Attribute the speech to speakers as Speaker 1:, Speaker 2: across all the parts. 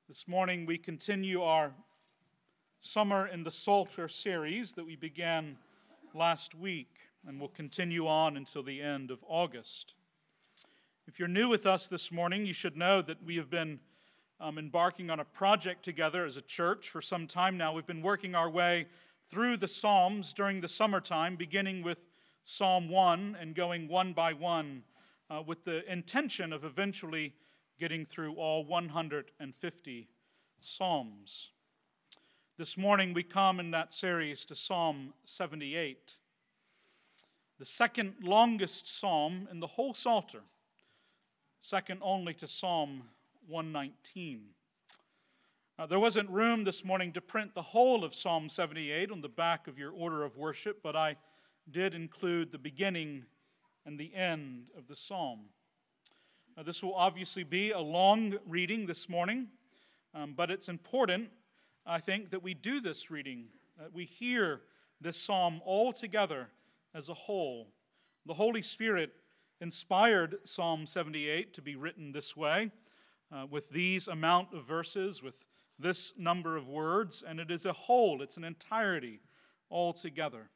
Speaker 1: This morning we continue our Summer in the Psalter series that we began last week and will continue on until the end of August. If you're new with us this morning, you should know that we have been embarking on a project together as a church for some time now. We've been working our way through the Psalms during the summertime, beginning with Psalm 1 and going one by one with the intention of eventually getting through all 150 Psalms. This morning we come in that series to Psalm 78, the second longest psalm in the whole Psalter, second only to Psalm 119. There wasn't room this morning to print the whole of Psalm 78 on the back of your order of worship, but I did include the beginning and the end of the psalm. This will obviously be a long reading this morning, but it's important, I think, that we do this reading, that we hear this psalm all together as a whole. The Holy Spirit inspired Psalm 78 to be written this way, with these amount of verses, with this number of words, and it is a whole, it's an entirety all together.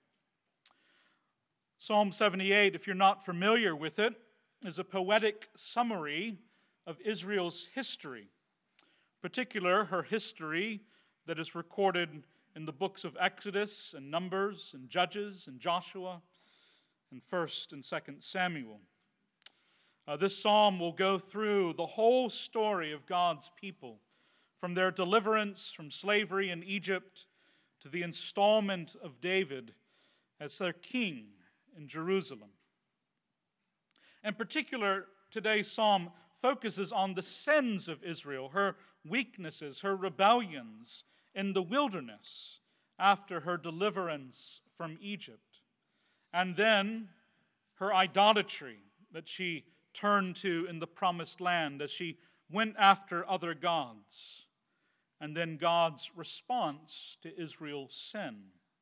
Speaker 1: Psalm 78, if you're not familiar with it, is a poetic summary of Israel's history, particular her history that is recorded in the books of Exodus and Numbers and Judges and Joshua and 1st and 2nd Samuel. This psalm will go through the whole story of God's people, from their deliverance from slavery in Egypt to the installment of David as their king in Jerusalem. In particular, today's psalm focuses on the sins of Israel, her weaknesses, her rebellions in the wilderness after her deliverance from Egypt, and then her idolatry that she turned to in the promised land as she went after other gods, and then God's response to Israel's sin.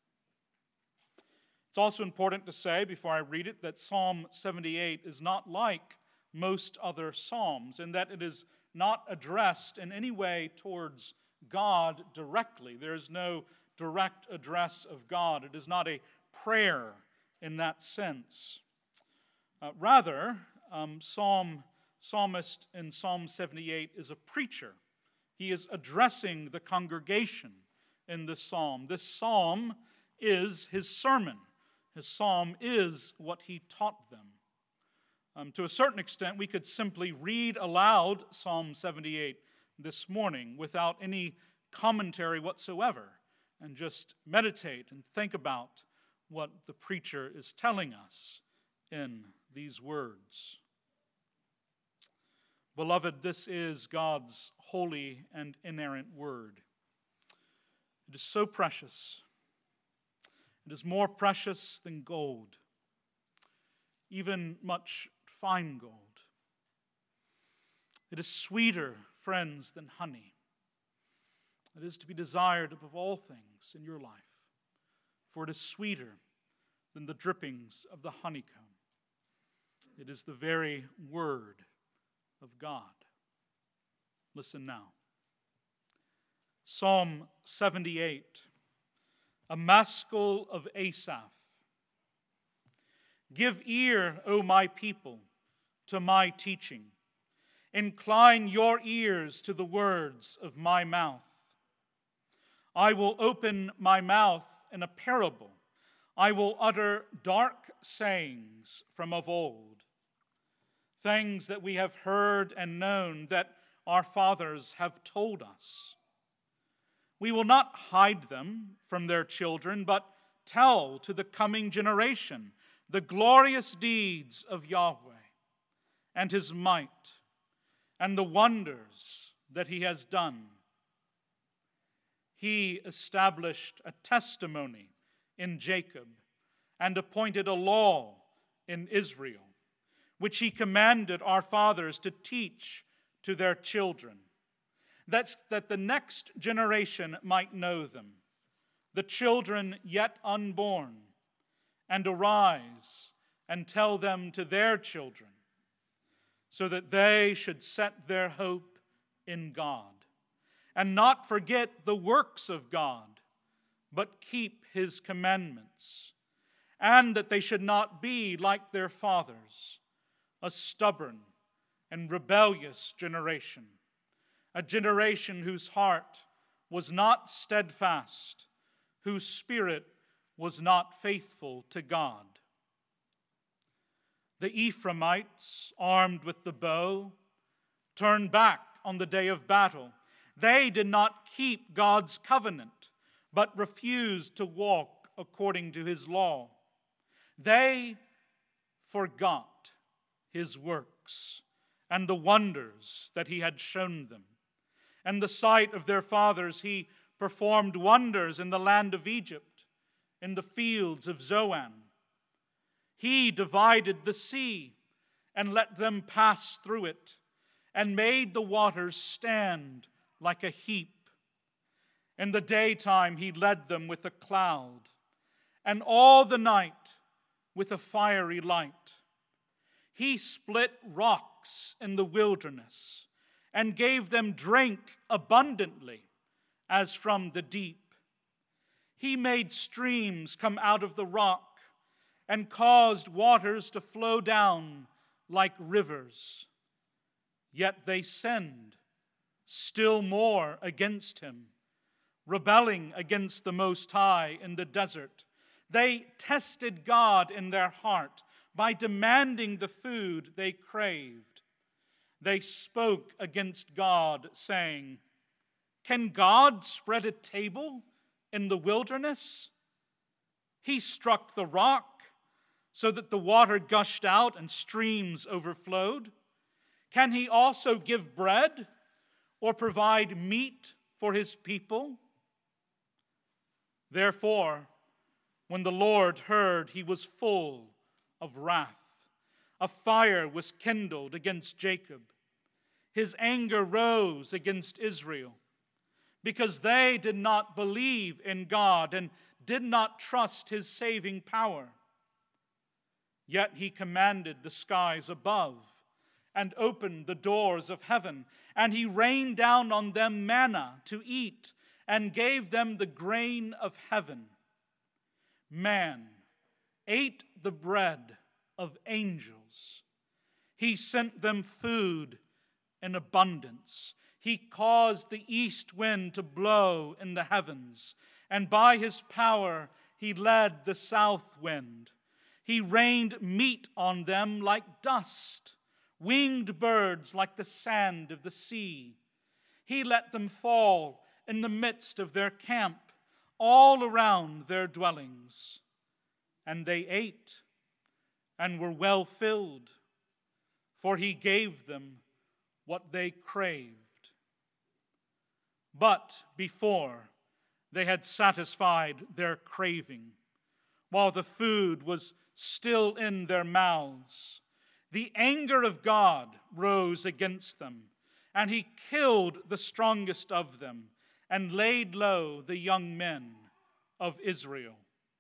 Speaker 1: It's also important to say, before I read it, that Psalm 78 is not like most other psalms in that it is not addressed in any way towards God directly. There is no direct address of God. It is not a prayer in that sense. Rather, psalmist in Psalm 78 is a preacher. He is addressing the congregation in this psalm. This psalm is his sermon. His psalm is what he taught them. To a certain extent, we could simply read aloud Psalm 78 this morning without any commentary whatsoever and just meditate and think about what the preacher is telling us in these words. Beloved, this is God's holy and inerrant word. It is so precious. It is more precious than gold, even much fine gold. It is sweeter, friends, than honey. It is to be desired above all things in your life, for it is sweeter than the drippings of the honeycomb. It is the very word of God. Listen now. Psalm 78. A maskil of Asaph. Give ear, O my people, to my teaching. Incline your ears to the words of my mouth. I will open my mouth in a parable. I will utter dark sayings from of old, things that we have heard and known, that our fathers have told us. We will not hide them from their children, but tell to the coming generation the glorious deeds of Yahweh and his might and the wonders that he has done. He established a testimony in Jacob and appointed a law in Israel, which he commanded our fathers to teach to their children, that the next generation might know them, the children yet unborn, and arise and tell them to their children, so that they should set their hope in God and not forget the works of God, but keep his commandments, and that they should not be like their fathers, a stubborn and rebellious generation, a generation whose heart was not steadfast, whose spirit was not faithful to God. The Ephraimites, armed with the bow, turned back on the day of battle. They did not keep God's covenant, but refused to walk according to his law. They forgot his works and the wonders that he had shown them. In the sight of their fathers, he performed wonders in the land of Egypt, in the fields of Zoan. He divided the sea and let them pass through it, and made the waters stand like a heap. In the daytime he led them with a cloud, and all the night with a fiery light. He split rocks in the wilderness, and gave them drink abundantly, as from the deep. He made streams come out of the rock, and caused waters to flow down like rivers. Yet they sinned still more against him, rebelling against the Most High in the desert. They tested God in their heart by demanding the food they craved. They spoke against God, saying, "Can God spread a table in the wilderness? He struck the rock so that the water gushed out and streams overflowed. Can he also give bread or provide meat for his people?" Therefore, when the Lord heard, he was full of wrath. A fire was kindled against Jacob. His anger rose against Israel, because they did not believe in God and did not trust his saving power. Yet he commanded the skies above and opened the doors of heaven, and he rained down on them manna to eat and gave them the grain of heaven. Man ate the bread of angels. He sent them food in abundance. He caused the east wind to blow in the heavens, and by his power he led the south wind. He rained meat on them like dust, winged birds like the sand of the sea. He let them fall in the midst of their camp, all around their dwellings. And they ate and were well filled, for he gave them what they craved. But before they had satisfied their craving, while the food was still in their mouths, the anger of God rose against them, and he killed the strongest of them and laid low the young men of Israel.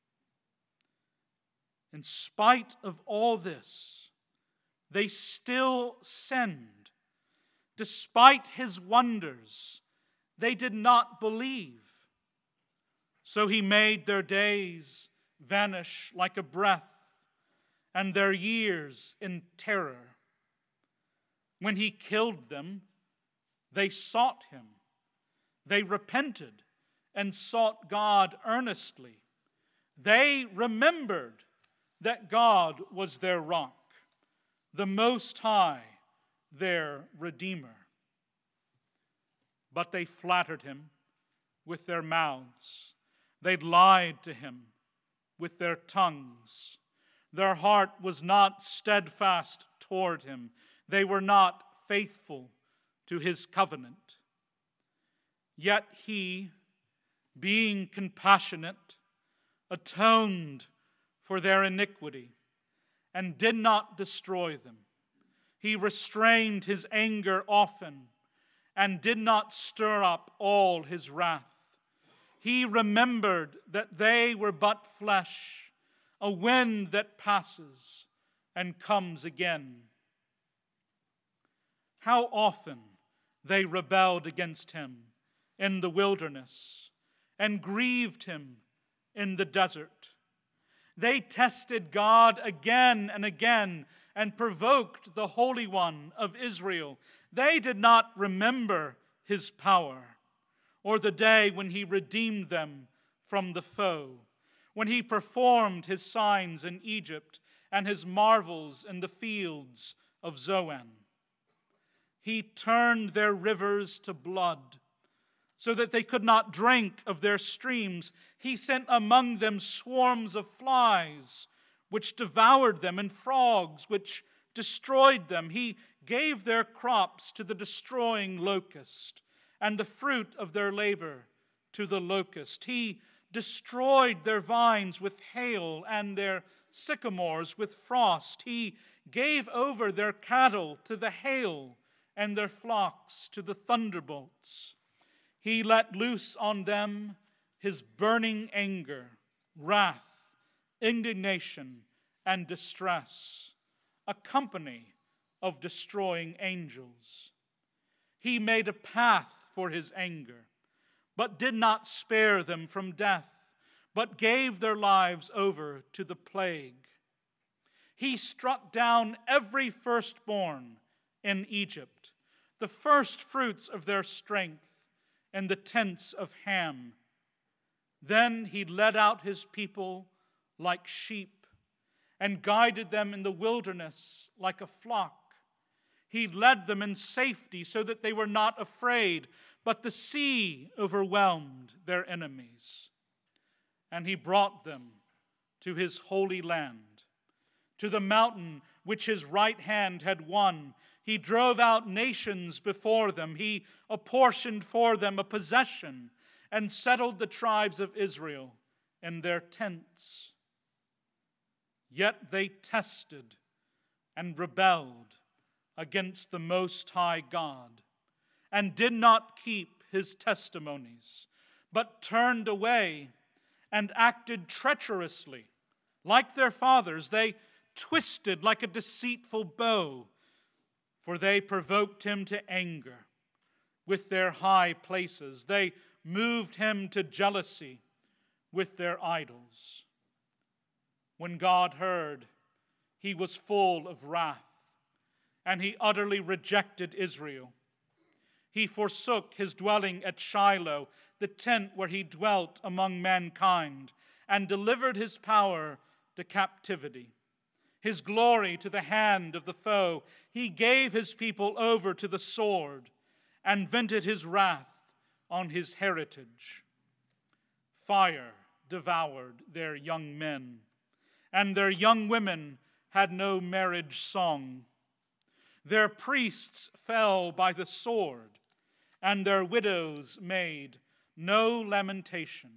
Speaker 1: In spite of all this, they still sinned. Despite his wonders, they did not believe. So he made their days vanish like a breath, and their years in terror. When he killed them, they sought him. They repented and sought God earnestly. They remembered that God was their rock, the Most High, their Redeemer. But they flattered him with their mouths. They lied to him with their tongues. Their heart was not steadfast toward him. They were not faithful to his covenant. Yet he, being compassionate, atoned for their iniquity and did not destroy them. He restrained his anger often and did not stir up all his wrath. He remembered that they were but flesh, a wind that passes and comes again. How often they rebelled against him in the wilderness and grieved him in the desert. They tested God again and again and provoked the Holy One of Israel. They did not remember his power or the day when he redeemed them from the foe, when he performed his signs in Egypt and his marvels in the fields of Zoan. He turned their rivers to blood so that they could not drink of their streams. He sent among them swarms of flies, which devoured them, and frogs, which destroyed them. He gave their crops to the destroying locust, and the fruit of their labor to the locust. He destroyed their vines with hail, and their sycamores with frost. He gave over their cattle to the hail, and their flocks to the thunderbolts. He let loose on them his burning anger, wrath, indignation, and distress, a company of destroying angels. He made a path for his anger, but did not spare them from death, but gave their lives over to the plague. He struck down every firstborn in Egypt, the first fruits of their strength in the tents of Ham. Then he led out his people like sheep and guided them in the wilderness like a flock. He led them in safety so that they were not afraid, but the sea overwhelmed their enemies. And he brought them to his holy land, to the mountain which his right hand had won. He drove out nations before them. He apportioned for them a possession and settled the tribes of Israel in their tents. Yet they tested and rebelled against the Most High God and did not keep his testimonies, but turned away and acted treacherously like their fathers. They twisted like a deceitful bow, for they provoked him to anger with their high places. They moved him to jealousy with their idols. When God heard, he was full of wrath, and he utterly rejected Israel. He forsook his dwelling at Shiloh, the tent where he dwelt among mankind, and delivered his power to captivity, his glory to the hand of the foe. He gave his people over to the sword and vented his wrath on his heritage. Fire devoured their young men, and their young women had no marriage song. Their priests fell by the sword, and their widows made no lamentation.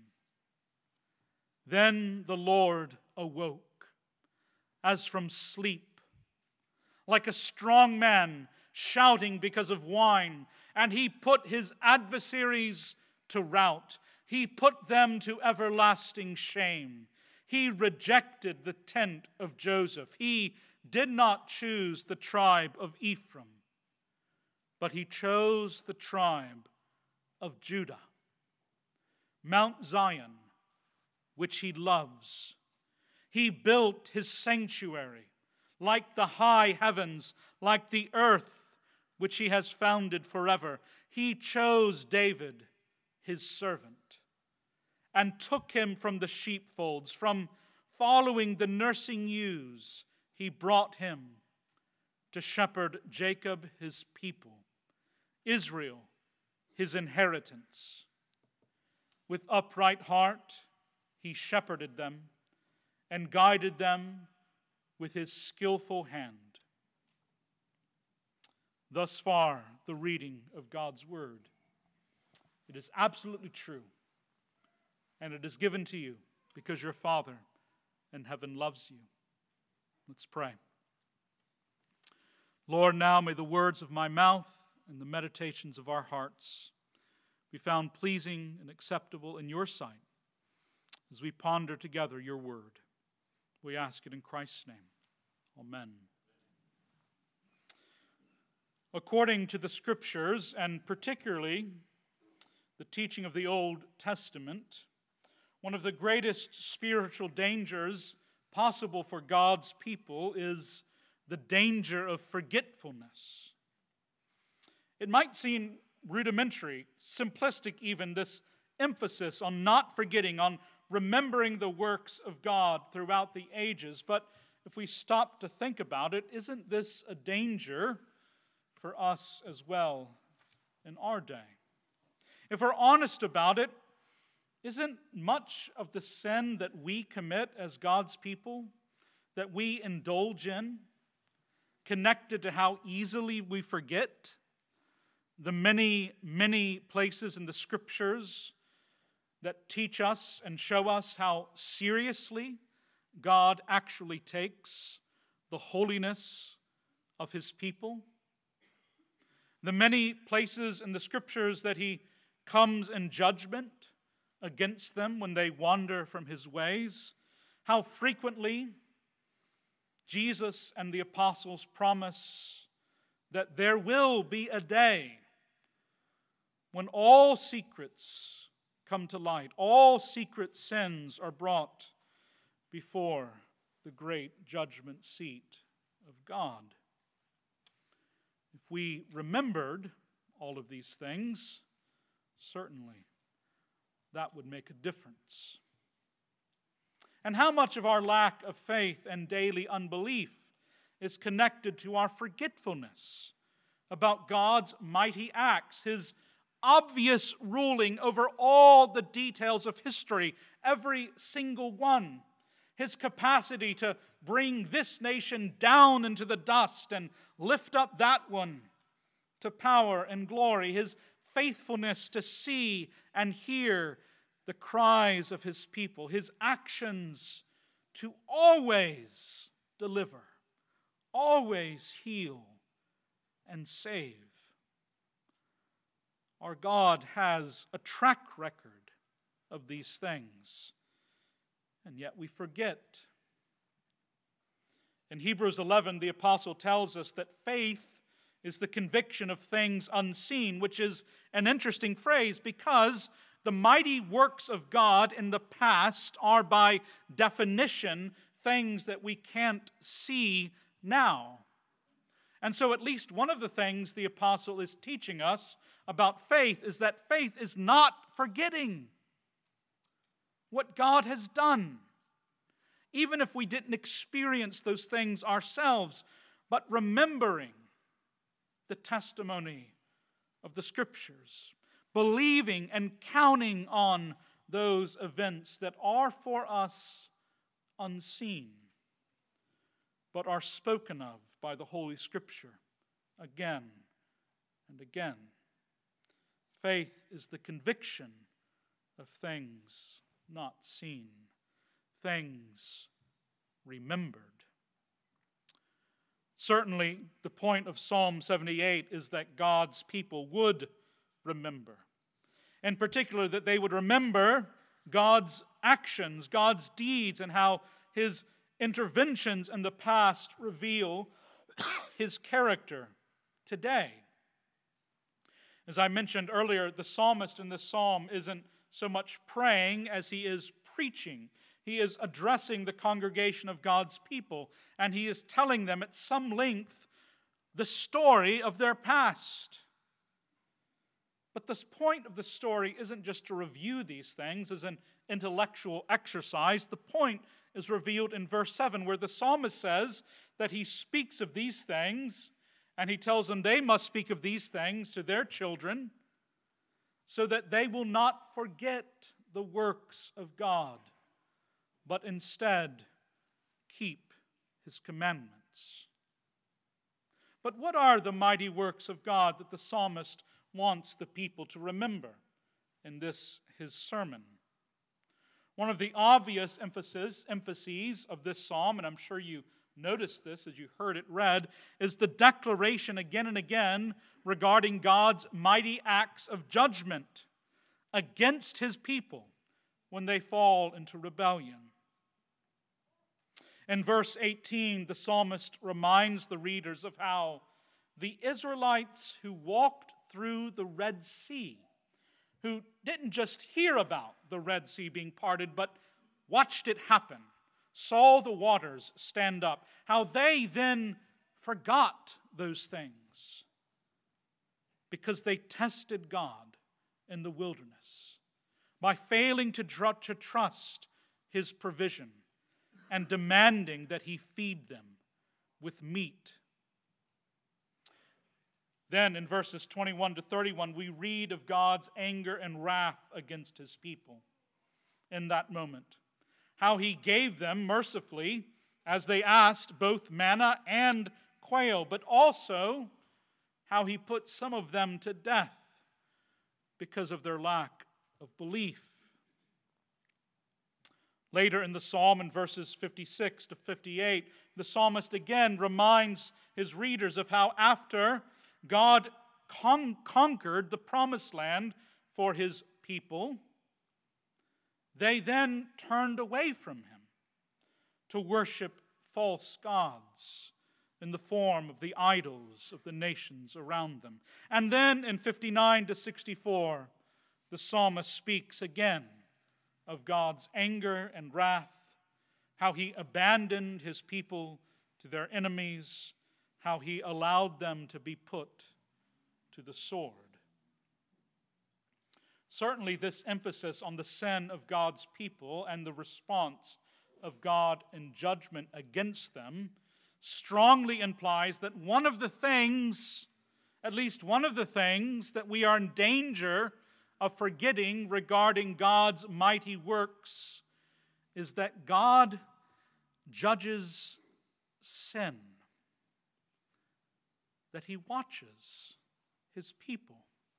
Speaker 1: Then the Lord awoke as from sleep, like a strong man shouting because of wine, and he put his adversaries to rout. He put them to everlasting shame. He rejected the tent of Joseph. He did not choose the tribe of Ephraim, but he chose the tribe of Judah, Mount Zion, which he loves. He built his sanctuary like the high heavens, like the earth which he has founded forever. He chose David, his servant, and took him from the sheepfolds, from following the nursing ewes. He brought him to shepherd Jacob, his people, Israel, his inheritance. With upright heart, he shepherded them and guided them with his skillful hand. Thus far, the reading of God's word. It is absolutely true, and it is given to you because your Father in heaven loves you. Let's pray. Lord, now may the words of my mouth and the meditations of our hearts be found pleasing and acceptable in your sight as we ponder together your word. We ask it in Christ's name. Amen. According to the Scriptures, and particularly the teaching of the Old Testament, one of the greatest spiritual dangers possible for God's people is the danger of forgetfulness. It might seem rudimentary, simplistic even, this emphasis on not forgetting, on remembering the works of God throughout the ages. But if we stop to think about it, isn't this a danger for us as well in our day? If we're honest about it, isn't much of the sin that we commit as God's people, that we indulge in, connected to how easily we forget the many, many places in the Scriptures that teach us and show us how seriously God actually takes the holiness of His people? The many places in the Scriptures that He comes in judgment against them when they wander from His ways. How frequently Jesus and the apostles promise that there will be a day when all secrets come to light, all secret sins are brought before the great judgment seat of God. If we remembered all of these things, certainly that would make a difference. And how much of our lack of faith and daily unbelief is connected to our forgetfulness about God's mighty acts, His obvious ruling over all the details of history, every single one, His capacity to bring this nation down into the dust and lift up that one to power and glory, His faithfulness to see and hear the cries of His people, His actions to always deliver, always heal and save. Our God has a track record of these things, and yet we forget. In Hebrews 11, the apostle tells us that faith is the conviction of things unseen, which is an interesting phrase because the mighty works of God in the past are by definition things that we can't see now. And so at least one of the things the apostle is teaching us about faith is that faith is not forgetting what God has done, even if we didn't experience those things ourselves, but remembering the testimony of the Scriptures, believing and counting on those events that are for us unseen, but are spoken of by the Holy Scripture again and again. Faith is the conviction of things not seen, things remembered. Certainly, the point of Psalm 78 is that God's people would remember. In particular, that they would remember God's actions, God's deeds, and how His interventions in the past reveal His character today. As I mentioned earlier, the psalmist in this psalm isn't so much praying as he is preaching. He is addressing the congregation of God's people, and he is telling them at some length the story of their past. But the point of the story isn't just to review these things as an intellectual exercise. The point is revealed in verse 7, where the psalmist says that he speaks of these things, and he tells them they must speak of these things to their children so that they will not forget the works of God, but instead keep His commandments. But what are the mighty works of God that the psalmist wants the people to remember in this his sermon? One of the obvious emphases of this psalm, and I'm sure you noticed this as you heard it read, is the declaration again and again regarding God's mighty acts of judgment against His people when they fall into rebellion. In verse 18, the psalmist reminds the readers of how the Israelites who walked through the Red Sea who didn't just hear about the Red Sea being parted, but watched it happen, saw the waters stand up, how they then forgot those things because they tested God in the wilderness by failing to trust His provision and demanding that He feed them with meat. Then in verses 21 to 31, we read of God's anger and wrath against His people in that moment. How He gave them mercifully, as they asked, both manna and quail, but also how He put some of them to death because of their lack of belief. Later in the psalm, in verses 56 to 58, the psalmist again reminds his readers of how after God conquered the promised land for His people, they then turned away from Him to worship false gods in the form of the idols of the nations around them. And then in 59 to 64, the psalmist speaks again of God's anger and wrath, how He abandoned His people to their enemies, how He allowed them to be put to the sword. Certainly, this emphasis on the sin of God's people and the response of God in judgment against them strongly implies that one of the things, at least one of the things that we are in danger of forgetting regarding God's mighty works is that God judges sin, that He watches His people.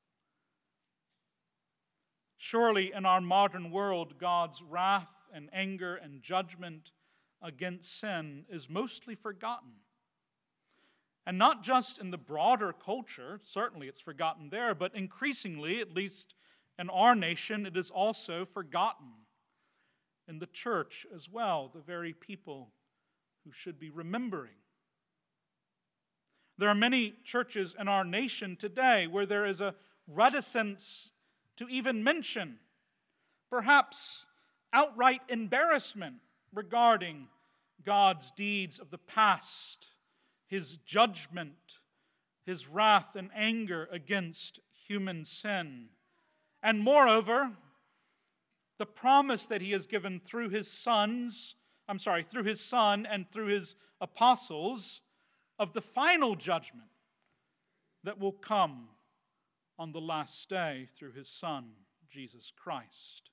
Speaker 1: Surely in our modern world, God's wrath and anger and judgment against sin is mostly forgotten. And not just in the broader culture, certainly it's forgotten there, but increasingly, at least in our nation, it is also forgotten in the church as well, the very people who should be remembering. There are many churches in our nation today where there is a reticence to even mention, perhaps outright embarrassment regarding God's deeds of the past, His judgment, His wrath and anger against human sin. And moreover, the promise that He has given through His Son and through His apostles of the final judgment that will come on the last day through His Son, Jesus Christ.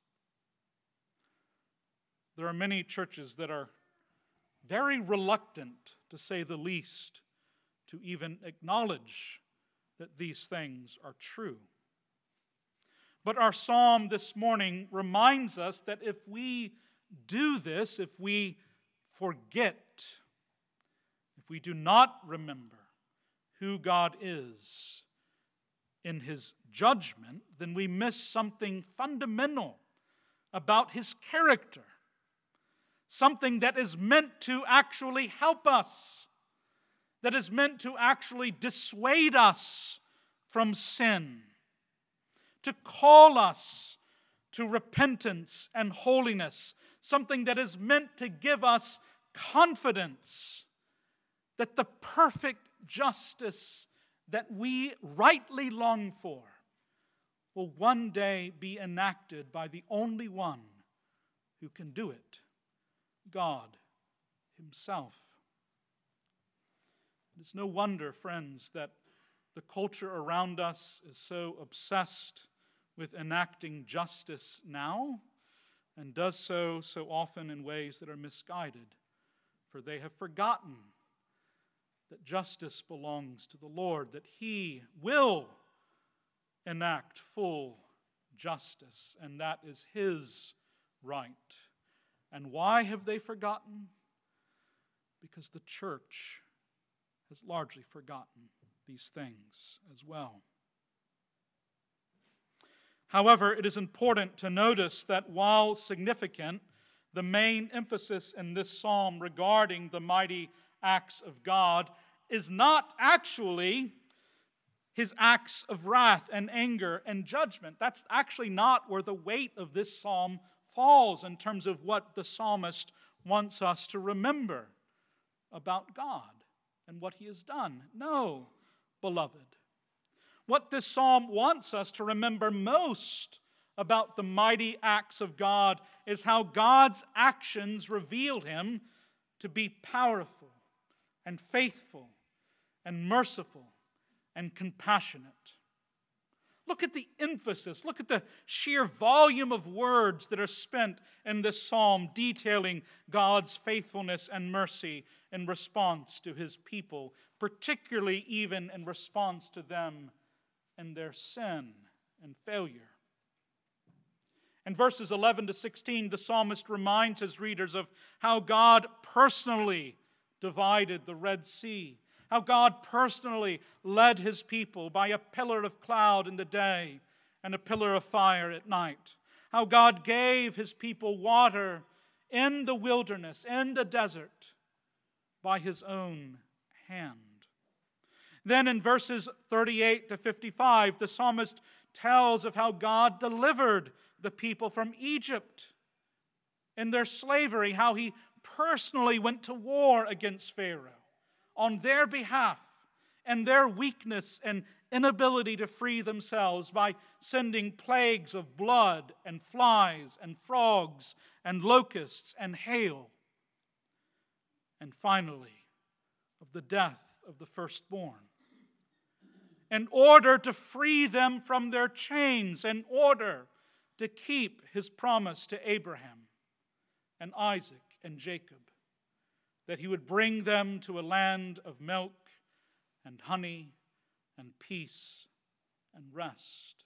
Speaker 1: There are many churches that are very reluctant, to say the least, to even acknowledge that these things are true. But our psalm this morning reminds us that if we do this, if we forget, if we do not remember who God is in His judgment, then we miss something fundamental about His character, something that is meant to actually help us, that is meant to actually dissuade us from sin, to call us to repentance and holiness, something that is meant to give us confidence that the perfect justice that we rightly long for will one day be enacted by the only one who can do it, God Himself. It's no wonder, friends, that the culture around us is so obsessed with enacting justice now and does so often in ways that are misguided, for they have forgotten that justice belongs to the Lord, that He will enact full justice, and that is His right. And why have they forgotten? Because the church has largely forgotten these things as well. However, it is important to notice that while significant, the main emphasis in this psalm regarding the mighty acts of God is not actually his acts of wrath and anger and judgment. That's actually not where the weight of this psalm falls in terms of what the psalmist wants us to remember about God and what he has done. No, beloved. What this psalm wants us to remember most about the mighty acts of God is how God's actions reveal him to be powerful and faithful and merciful and compassionate. Look at the emphasis, look at the sheer volume of words that are spent in this psalm detailing God's faithfulness and mercy in response to his people, particularly even in response to them and their sin and failure. In verses 11 to 16, the psalmist reminds his readers of how God personally divided the Red Sea, how God personally led his people by a pillar of cloud in the day and a pillar of fire at night, how God gave his people water in the wilderness, in the desert, by his own hand. Then in verses 38 to 55, the psalmist tells of how God delivered the people from Egypt in their slavery, how he personally went to war against Pharaoh on their behalf and their weakness and inability to free themselves by sending plagues of blood and flies and frogs and locusts and hail. And finally, of the death of the firstborn, in order to free them from their chains, in order to keep his promise to Abraham and Isaac and Jacob, that he would bring them to a land of milk and honey and peace and rest.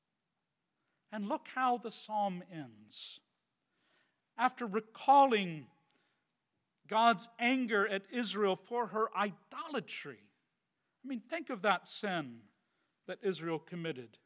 Speaker 1: And look how the psalm ends. After recalling God's anger at Israel for her idolatry. I mean, think of that sin that Israel committed.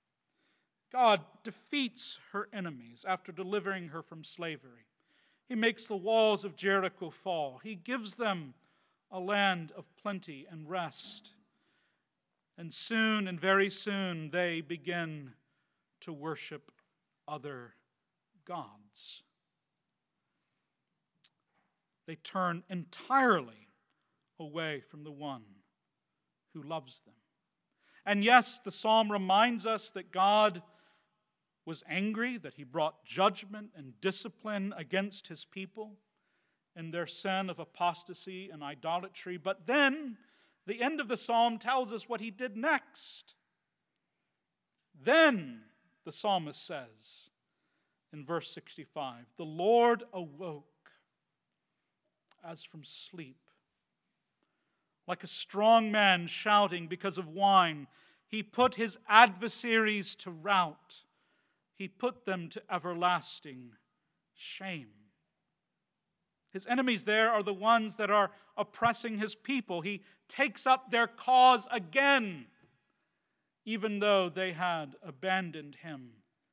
Speaker 1: God defeats her enemies after delivering her from slavery. He makes the walls of Jericho fall. He gives them a land of plenty and rest. And soon, and very soon, they begin to worship other gods. They turn entirely away from the one who loves them. And yes, the psalm reminds us that God was angry, that he brought judgment and discipline against his people in their sin of apostasy and idolatry. But then, the end of the psalm tells us what he did next. Then, the psalmist says in verse 65, the Lord awoke as from sleep. Like a strong man shouting because of wine, he put his adversaries to rout. He put them to everlasting shame. His enemies there are the ones that are oppressing his people. He takes up their cause again, even though they had abandoned him.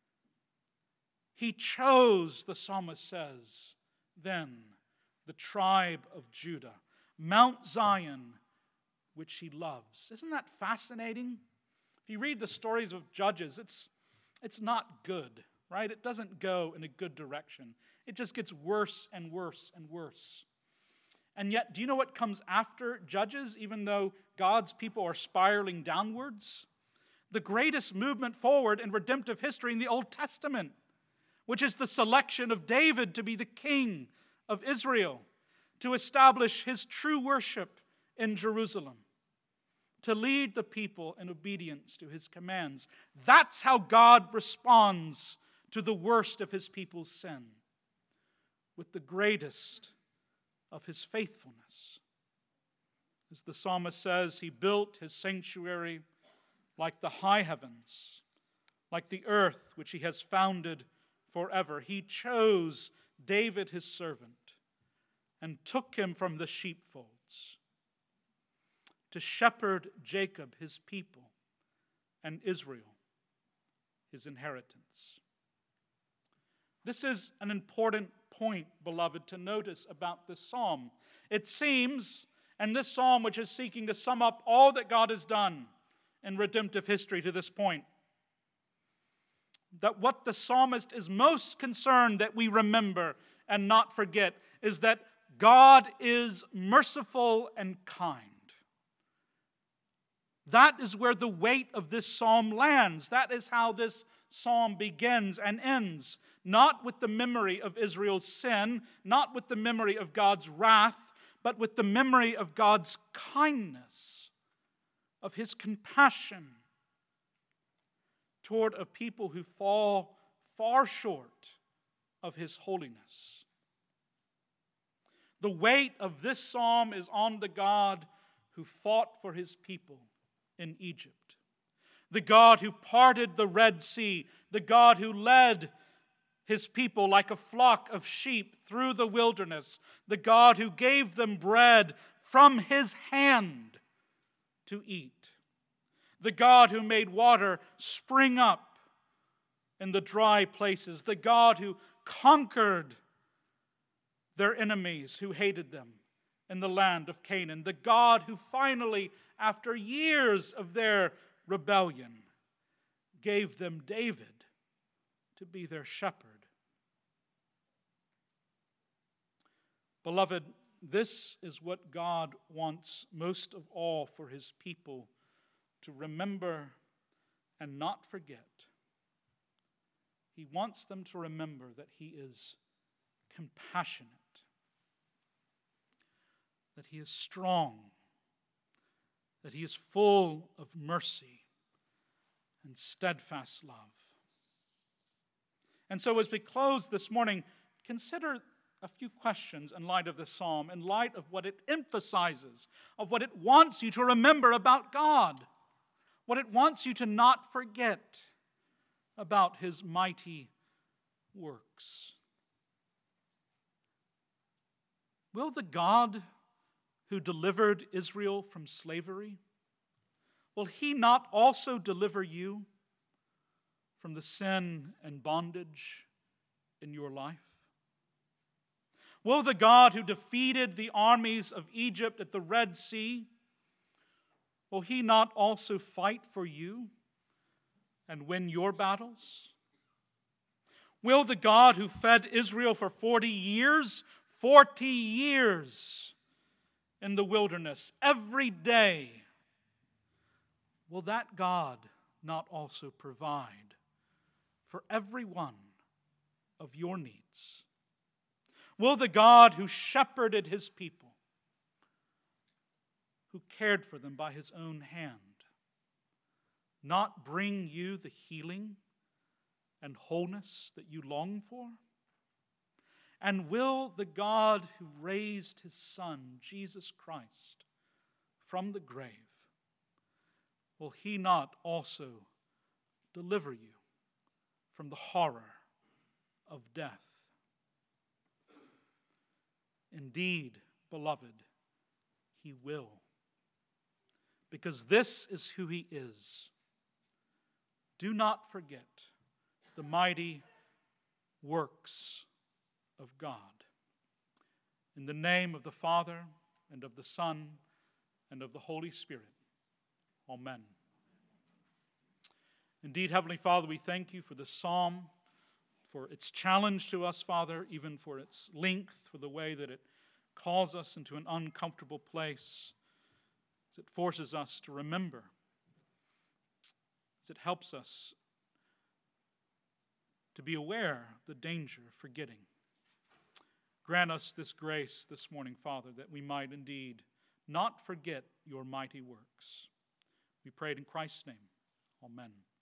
Speaker 1: He chose, the psalmist says, then the tribe of Judah, Mount Zion, which he loves. Isn't that fascinating? If you read the stories of Judges, it's not good, right? It doesn't go in a good direction. It just gets worse and worse and worse. And yet, do you know what comes after Judges, even though God's people are spiraling downwards? The greatest movement forward in redemptive history in the Old Testament, which is the selection of David to be the king of Israel, to establish his true worship in Jerusalem, to lead the people in obedience to his commands. That's how God responds to the worst of his people's sin, with the greatest of his faithfulness. As the psalmist says, he built his sanctuary like the high heavens, like the earth which he has founded forever. He chose David his servant and took him from the sheepfolds to shepherd Jacob his people and Israel his inheritance. This is an important point, beloved, to notice about this psalm. It seems, and this psalm which is seeking to sum up all that God has done in redemptive history to this point. That what the psalmist is most concerned that we remember and not forget is that God is merciful and kind. That is where the weight of this psalm lands. That is how this psalm begins and ends. Not with the memory of Israel's sin, not with the memory of God's wrath, but with the memory of God's kindness, of His compassion toward a people who fall far short of His holiness. The weight of this psalm is on the God who fought for His people in Egypt, the God who parted the Red Sea, the God who led His people like a flock of sheep through the wilderness, the God who gave them bread from His hand to eat, the God who made water spring up in the dry places, the God who conquered their enemies who hated them in the land of Canaan, the God who finally, after years of their rebellion, gave them David to be their shepherd. Beloved, this is what God wants most of all for His people to remember and not forget. He wants them to remember that He is compassionate, that He is strong, that He is full of mercy and steadfast love. And so as we close this morning, consider a few questions in light of this psalm, in light of what it emphasizes, of what it wants you to remember about God, what it wants you to not forget about His mighty works. Will the God who delivered Israel from slavery, will He not also deliver you from the sin and bondage in your life? Will the God who defeated the armies of Egypt at the Red Sea, will He not also fight for you and win your battles? Will the God who fed Israel for 40 years in the wilderness, every day, will that God not also provide for every one of your needs? Will the God who shepherded His people, who cared for them by His own hand, not bring you the healing and wholeness that you long for? And will the God who raised His Son, Jesus Christ, from the grave, will He not also deliver you from the horror of death? Indeed, beloved, He will. Because this is who He is. Do not forget the mighty works of God. In the name of the Father, and of the Son, and of the Holy Spirit. Amen. Indeed, Heavenly Father, we thank You for the psalm, for its challenge to us, Father, even for its length, for the way that it calls us into an uncomfortable place, as it forces us to remember, as it helps us to be aware of the danger of forgetting. Grant us this grace this morning, Father, that we might indeed not forget Your mighty works. We pray it in Christ's name. Amen.